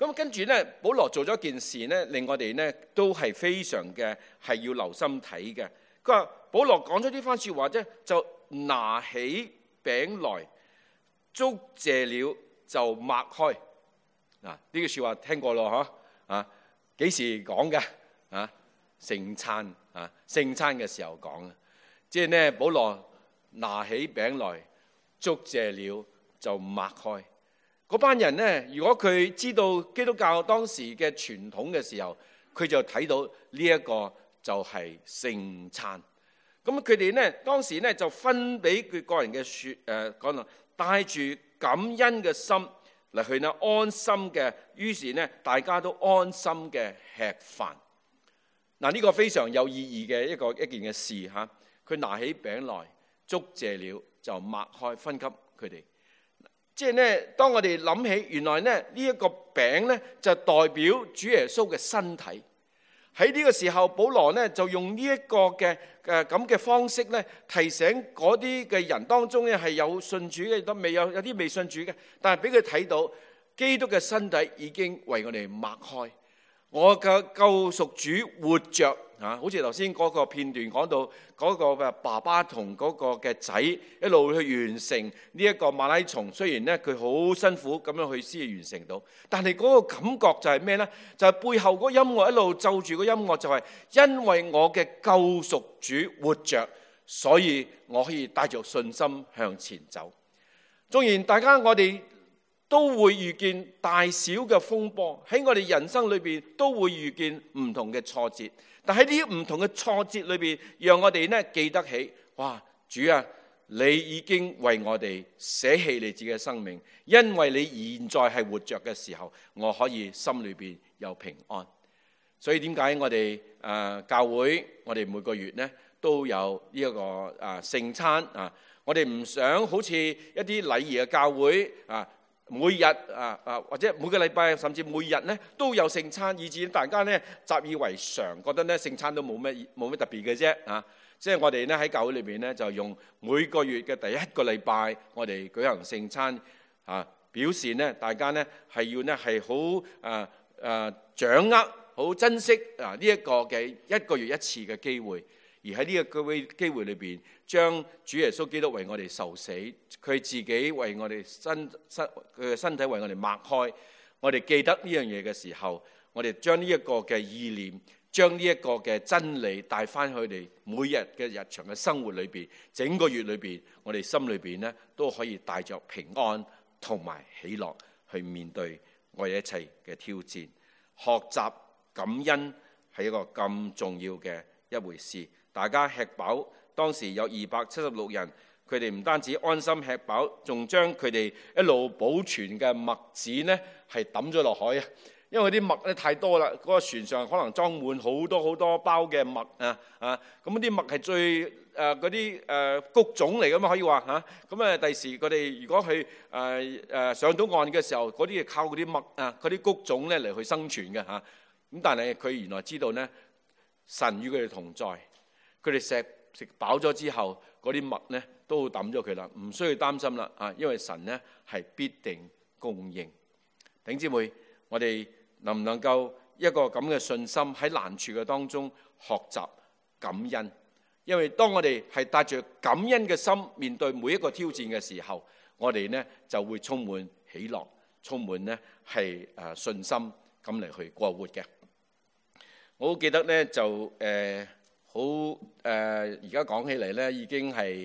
咁跟住咧，保羅做咗一件事咧，令我哋咧都係非常嘅係要留心睇嘅。佢話保羅講咗呢番説話啫，就拿起餅來，祝謝了就擘開。嗱，呢句説話聽過咯嗬？啊，幾時講嘅？啊，聖餐啊，聖餐嘅時候講嘅。即係咧，保羅拿起餅來，祝謝了就擘開。嗰班人咧，如果佢知道基督教當時嘅傳統嘅時候，佢就睇到呢一個就係聖餐。咁佢哋咧當時咧就分俾佢個人嘅講啦，帶住感恩嘅心嚟去呢安心嘅，於是呢大家都安心嘅吃飯。嗱，呢個非常有意義嘅一件嘅事嚇。佢拿起餅來，祝謝了就擘開，分給佢哋。即係咧，當我哋諗起原來咧呢一個餅咧就代表主耶穌嘅身體。喺呢個時候，保羅咧就用呢一個嘅咁嘅方式咧，提醒嗰啲嘅人當中咧係有信主嘅，都未有啲未信主嘅，但係俾佢睇到基督嘅身體已經為我哋擘開。我嘅救贖主活着啊！好似頭先嗰個片段講到嗰個嘅爸爸同嗰個嘅仔一路去完成呢一個馬拉松，雖然咧佢好辛苦咁樣去先完成到，但係嗰個感覺就係咩呢？就係背後嗰個音樂一路奏住個音樂，就係因為我嘅救贖主活着，所以我可以帶着信心向前走。縱然大家我哋都會遇見大小嘅風波，喺我哋人生裏邊都會遇見唔同嘅挫折。但喺呢啲唔同嘅挫折裏邊，讓我哋呢記得起，哇！主啊，你已經為我哋捨棄你自己嘅生命，因為你現在係活着嘅時候，我可以心裏邊有平安。所以點解我哋教會我哋每個月呢都有呢一個聖餐啊？我哋唔想好似一啲禮儀嘅教會啊。每日或者每個禮拜甚至每日咧都有聖餐，以致大家咧習以為常，覺得咧聖餐都冇乜特別嘅啫啊！即係我哋咧喺教會裏邊咧就用每個月嘅第一個禮拜，我哋舉行聖餐啊，表示咧大家咧係要咧係好掌握、好珍惜呢一個嘅一個月一次嘅機會。而喺呢個機會裏邊，將主耶穌基督為我哋受死，佢自己為我哋佢嘅身體為我哋擘開。我哋記得呢樣嘢嘅時候，我哋將呢一個嘅意念，將呢一個嘅真理帶翻去我哋每日嘅日常嘅生活裏邊，整個月裏邊，我哋心裏邊咧都可以帶着平安同埋喜樂去面對我哋一切嘅挑戰。學習感恩係一個咁重要嘅一回事。大家吃飽，當時有276人，佢哋唔單止安心吃飽，仲將佢哋一路保存嘅麥子呢係抌咗落海啊！因為啲麥咧太多啦，嗰個船上可能裝滿好多包嘅麥咁啲麥係最嗰啲谷種嚟噶嘛，可以話嚇。咁第時佢哋如果去上到岸嘅時候，嗰啲係靠嗰啲麥嗰啲谷種咧嚟去生存嘅嚇。咁但係佢原來知道呢，神與佢哋同在。佢哋食飽咗之後，嗰啲麥咧都抌咗佢啦，唔需要擔心啦啊！因為神咧係必定供應。弟兄姊妹，我哋能唔能夠一個咁嘅信心喺難處嘅當中學習感恩？因為當我哋係帶住感恩嘅心面對每一個挑戰嘅時候，我哋咧就會充滿喜樂，充滿咧係信心咁嚟去過活嘅。我好記得咧就而家講起嚟咧，已經係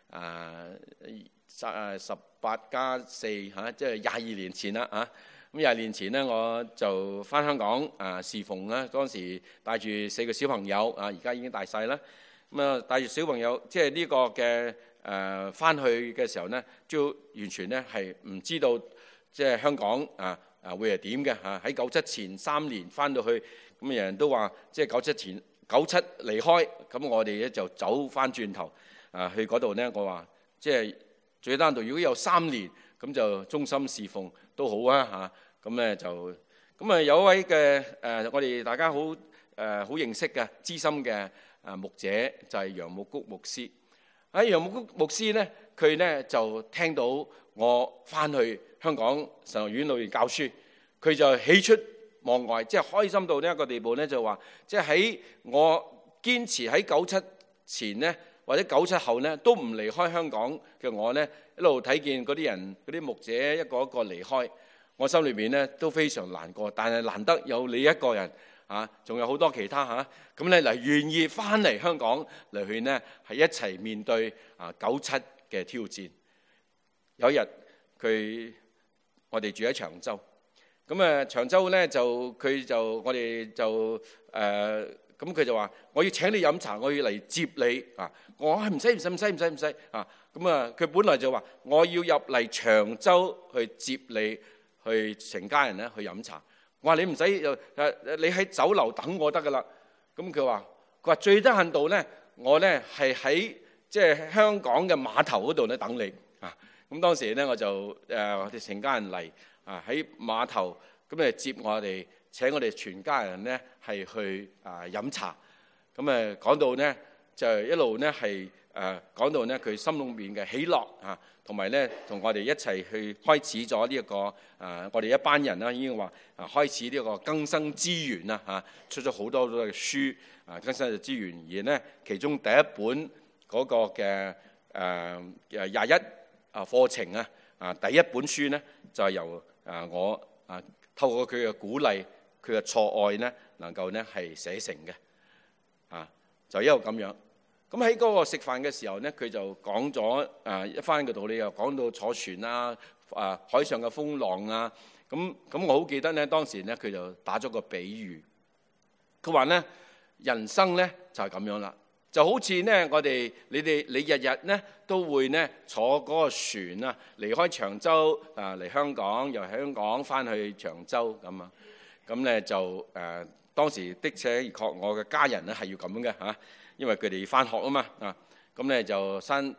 18+4嚇，即係22年前啦嚇。咁22年前咧，我就翻香港侍奉啦。當時帶住4個小朋友而家已經大細啦。咁帶住小朋友，即係呢個嘅翻去嘅時候咧，都完全咧係唔知道即係香港會係點嘅嚇。喺97前3年翻到去，咁人人都話即係97離開，咁我哋咧就走翻轉頭去嗰度咧。我話即係最單獨，如果有3年，咁就忠心侍奉都好啊嚇。咁咧就有一位嘅我哋大家好認識嘅資深嘅牧者，就係楊牧谷牧師。喺楊牧谷牧師咧，佢咧就聽到我翻去香港神學院裏邊教書， 佢就喜出望外，即係開心到呢一個地步咧，就話即係喺我堅持喺97前咧，或者97後咧，都唔離開香港嘅我咧，一路睇見嗰啲人嗰啲牧者一個一個離開，我心裏邊咧都非常難過。但係難得有你一個人啊，仲有好多其他嚇咁咧嚟願意翻嚟香港嚟去呢，係一齊面對97嘅挑戰。有一日我哋住喺長洲，咁長洲咧我哋就咁佢就話我要請你飲茶，我要嚟接你啊！我話唔使啊！咁佢本來就話我要入嚟長洲去接你，去成家人咧去飲茶。我話你唔使你喺酒樓等我得噶啦。咁佢話最低限度咧，我咧係喺即係香港嘅碼頭嗰度咧等你啊！咁當時咧我就我哋成家人嚟啊喺碼頭咁接我哋。請我哋全家人咧係去飲茶，咁講到咧就一路咧係講到咧佢心裏面嘅喜樂啊，同埋咧同我哋一齊去開始咗呢一個我哋一班人啦，已經話開始呢個更生之源啦嚇，出咗好多嘅書更生之源，而咧其中第一本嗰個嘅21課程第一本書咧就係由我透過佢嘅鼓勵。佢嘅錯愛咧，能夠咧係寫成嘅，就一路咁樣。咁喺嗰個食飯嘅時候咧，佢就講咗一番嘅道理，又講到坐船啊，海上嘅風浪啊。咁我好記得咧，當時咧佢就打咗個比喻，佢話咧人生咧就係咁樣啦，就好似咧你日日咧都會咧坐嗰個船啊，離開長洲嚟香港，由香港翻去長洲咁啊。咁咧就當時的確我嘅家人咧係要咁嘅嚇，因為佢哋翻學啊嘛啊，咁咧就山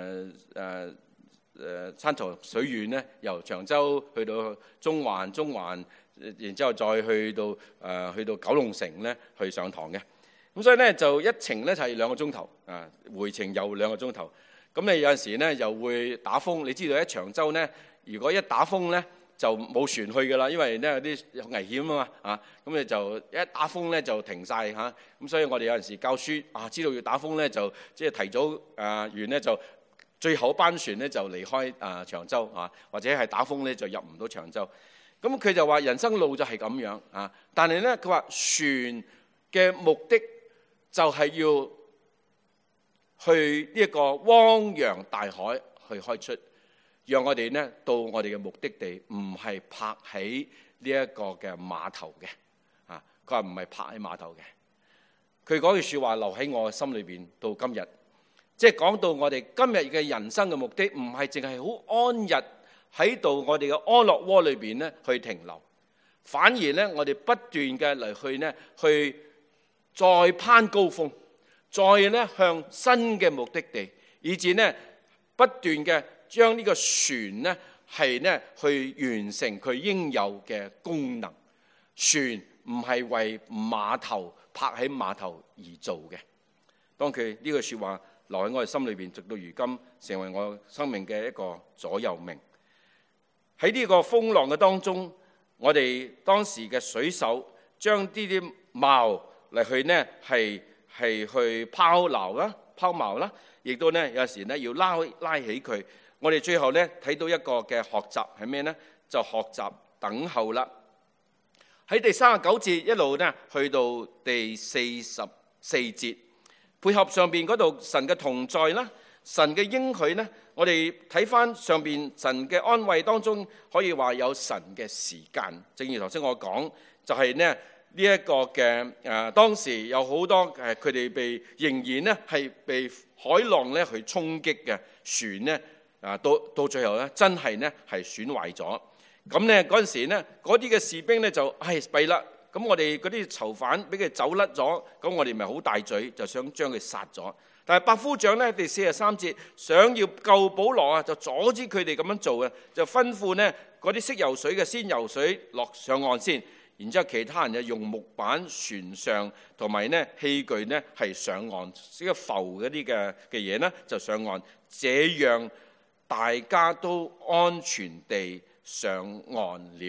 長水遠咧，由長洲去到中環，然之後再去到九龍城咧去上堂嘅。咁所以咧就一程咧就係2個鐘頭回程又2個鐘頭。咁你有陣時咧又會打風，你知道喺長洲咧，如果一打風咧，就冇船去㗎啦，因為咧有啲危險啊嘛咁你就一打風咧就停晒嚇。咁所以我哋有陣時教書知道要打風咧，就即係提早完咧就最後班船咧就離開長洲或者係打風咧就入唔到長洲。咁佢就話人生路就係咁樣但係咧佢話船嘅目的就係要去呢一個汪洋大海去開出。讓我哋咧到我哋嘅目的地，唔係泊喺呢一個嘅碼頭嘅，佢話唔係泊喺碼頭嘅。佢嗰句説話留喺我嘅心裏邊到今日，即係講到我哋今日嘅人生嘅目的，唔係淨係好安逸喺度我哋嘅安樂窩裏邊咧去停留，反而咧我哋不斷嘅嚟去再攀高峰，再咧向新嘅目的地，以至咧不斷嘅。將呢個船呢係呢去完成佢應有嘅功能。船唔係為碼頭泊喺碼頭而做嘅。當佢呢句説話留喺我哋心裏邊，直到如今成為我生命嘅一個座右銘。喺呢個風浪嘅當中，我哋當時嘅水手將呢啲錨嚟去呢係去拋錨啦，亦都呢有時呢要拉起佢。我哋最後咧睇到一個嘅學習係咩呢？就學習等候啦。喺第39節一路咧去到第44節，配合上邊嗰度神嘅同在啦，神嘅應許呢，我哋睇翻上邊神嘅安慰當中，可以話有神嘅時間。正如頭先我講，就係呢一個嘅當時有好多佢哋仍然咧係被海浪咧去衝擊嘅船呢。到最後咧，真係咧係損壞咗。咁咧嗰陣時咧，嗰啲嘅士兵咧就弊啦。咁我哋嗰啲囚犯俾佢走甩咗，咁我哋咪好大嘴，就想將佢殺咗。但係百夫長咧，第43節想要救保羅就阻止佢哋咁樣做嘅，就吩咐呢嗰啲識游水嘅先游水落上岸先，然之後其他人就用木板、船上同埋呢器具呢係上岸，即係浮嗰啲嘅嘢呢就上岸，這樣大家都安全地上岸了。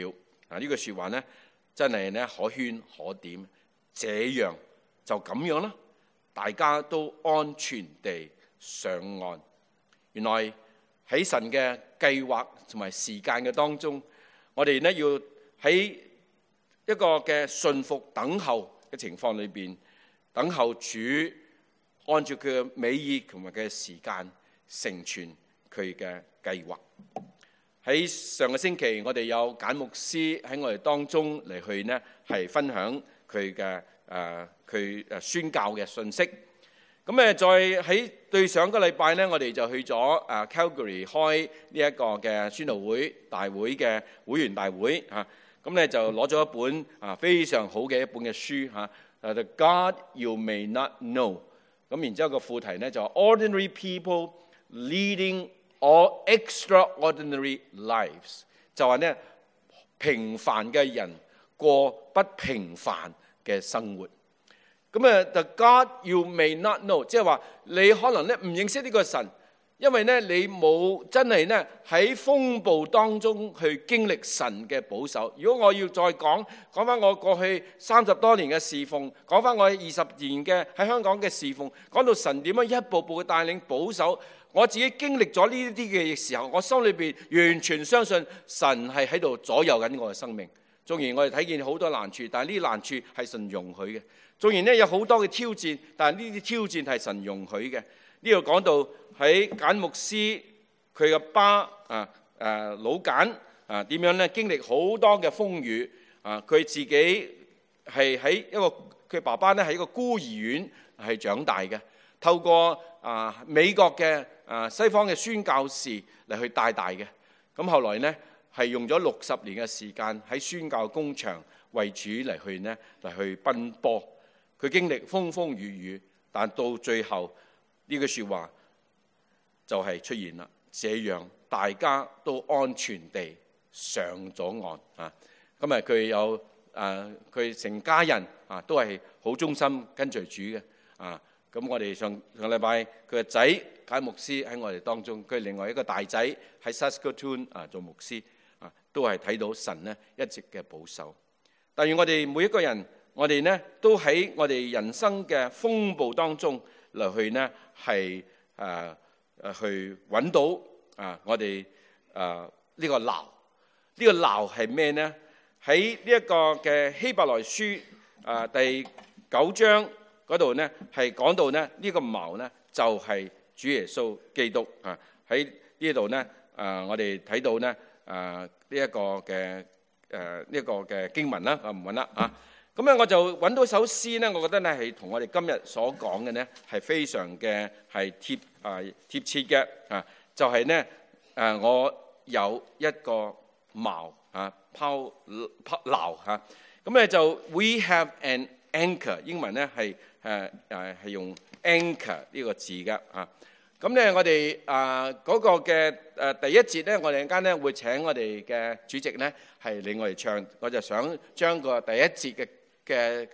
呢句説話呢，真係呢可圈可點。這樣就咁樣啦，大家都安全地上岸。原來喺神嘅計劃同埋時間嘅當中，我哋呢要喺一個嘅順服等候嘅情況裏邊，等候主按照佢嘅美意同埋嘅時間成全佢嘅計劃。喺上個星期，我哋有簡牧師喺我哋當中嚟去呢係分享佢嘅佢宣教嘅信息。咁再喺對上個禮拜呢，我哋就去咗Calgary 開呢一個嘅宣道會大會嘅會員大會嚇。咁咧就攞咗一本非常好嘅一本嘅書嚇，The God You May Not Know。咁然之後個副題呢就 Ordinary People Leading All Extraordinary Lives， 就話呢平凡嘅人過不平凡嘅生活。咁The God You May Not Know， 即係話你可能咧唔認識呢個神，因為咧你冇真係咧喺風暴當中去經歷神嘅保守。如果我要再講翻我過去30多年嘅侍奉，講翻我20年嘅喺香港嘅侍奉，講到神點樣一步步嘅帶領保守，我自己經歷咗呢啲嘅時候，我心裏邊完全相信神係喺度左右緊我嘅生命。縱然我哋睇見好多難處，但係呢啲難處係神容許嘅。縱然呢有好多嘅挑戰，但係呢啲挑戰係神容許嘅。呢度講到喺簡牧師佢嘅老簡點樣咧經歷好多嘅風雨佢自己係喺一個佢爸爸咧係一個孤兒院係長大嘅，透過美國嘅西方嘅宣教士嚟去帶大嘅。咁後來呢係用咗60年嘅時間喺宣教工場為主嚟去奔波。佢經歷風風雨雨，但到最後呢句説話就係出現啦。這樣大家都安全地上咗岸咁佢有佢成家人都係好忠心跟隨主嘅咁我哋上禮拜佢嘅仔簡牧師喺我哋當中，佢另外一個大仔喺 Saskatoon 做牧師都係睇到神呢一直嘅保守。但願我哋每一個人，我哋呢都喺我哋人生嘅風暴當中嚟去呢係去揾到我哋呢個錨。呢個錨係咩呢？喺呢一個嘅希伯來書第9章嗰度呢係講到呢呢個錨呢就係主耶穌基督喺呢度呢我哋睇到呢呢一個嘅經文啦，唔揾啦咁咧我就揾到首詩呢，我覺得呢係同我哋今日所講嘅呢係非常嘅係貼切嘅就係呢我有一個錨拋錨咁咧就 We have an anchor， 英文呢係用 anchor 呢個字嘅咁咧我哋嗰個嘅第一節呢，我哋陣間呢會請我哋嘅主席呢係令我哋唱，我就想將個第一節嘅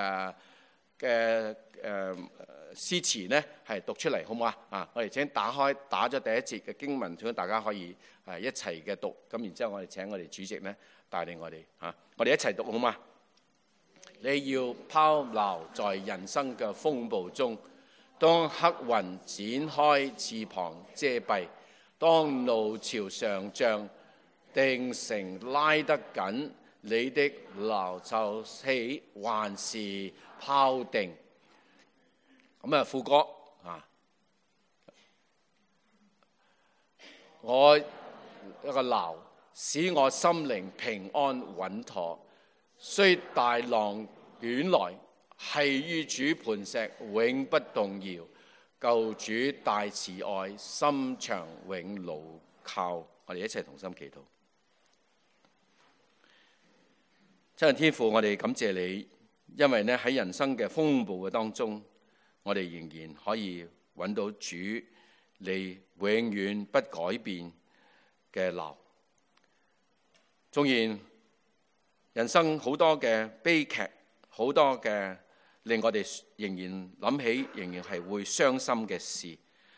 詩詞呢係讀出嚟，好唔好我哋請打咗第一節嘅經文，請大家可以一齊嘅讀，咁然之後我哋請我哋主席呢帶領我哋我哋一齊讀好嗎？你要拋錨在人生嘅風暴中，當黑雲展開翅膀遮蔽，當怒潮上漲，定城拉得緊，你的錨就起還是拋定。咁副歌我一個錨使我心靈平安穩妥，雖大浪捲來，繫於主磐石永不動搖。救主大慈愛，心腸永牢靠。我哋一齊同心祈禱。親愛天父，我哋感謝你，因為呢喺人生嘅風暴嘅當中，我哋仍然可以揾到主你永遠不改變嘅錨。縱然人生好多嘅悲劇，好多嘅令我哋仍然諗起，仍然係會傷心嘅事，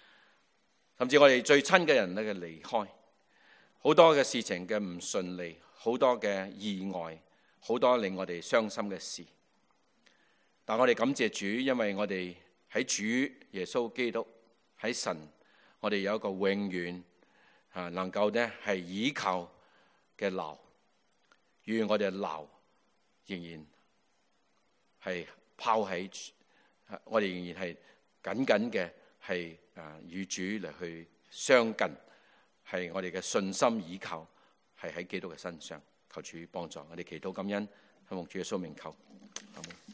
甚至我哋最親嘅人嘅離開，好多嘅事情嘅唔順利， 好多嘅意外，好多令我哋傷心嘅事。但我哋感謝主，因為我哋喺主耶穌基督喺神，我哋有一個永遠能夠呢係倚靠嘅錨，與我哋嘅錨仍然係拋喺，我哋仍然係緊緊嘅係與主嚟去相近，係我哋嘅信心倚靠係喺基督嘅身上。求主幫助我哋，祈禱感恩，希望主嘅聖名求。